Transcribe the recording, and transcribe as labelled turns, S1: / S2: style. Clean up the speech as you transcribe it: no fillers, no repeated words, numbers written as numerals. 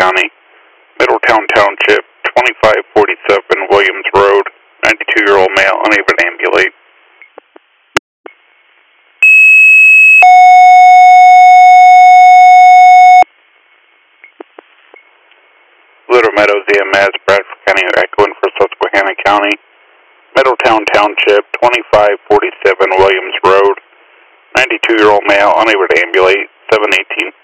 S1: County, Middletown Township, 2547 Williams Road, 92-year-old male, unable to ambulate. Little Meadows EMS, Bradford County, echoing for Susquehanna County, Middletown Township, 2547 Williams Road, 92-year-old male, unable to ambulate, 718.